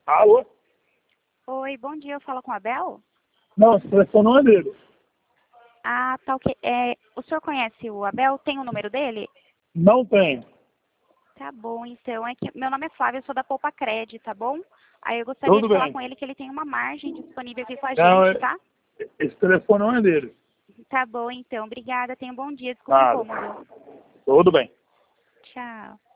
Alô? Oi, bom dia, eu falo com a Abel? Não, esse telefone não é dele. Ah, tá ok. O senhor conhece o Abel? Tem o número dele? Não tem. Tá bom, então. Meu nome é Flávia, eu sou da Poupa Cred, tá bom? Aí eu gostaria de Tudo falar bem. com ele que ele tem uma margem disponível aqui com a Não, gente, tá? esse telefone não é dele. Tá bom, então. Obrigada, tenha um bom dia. Desculpa o Nada. incômodo. Tudo bem. Tchau.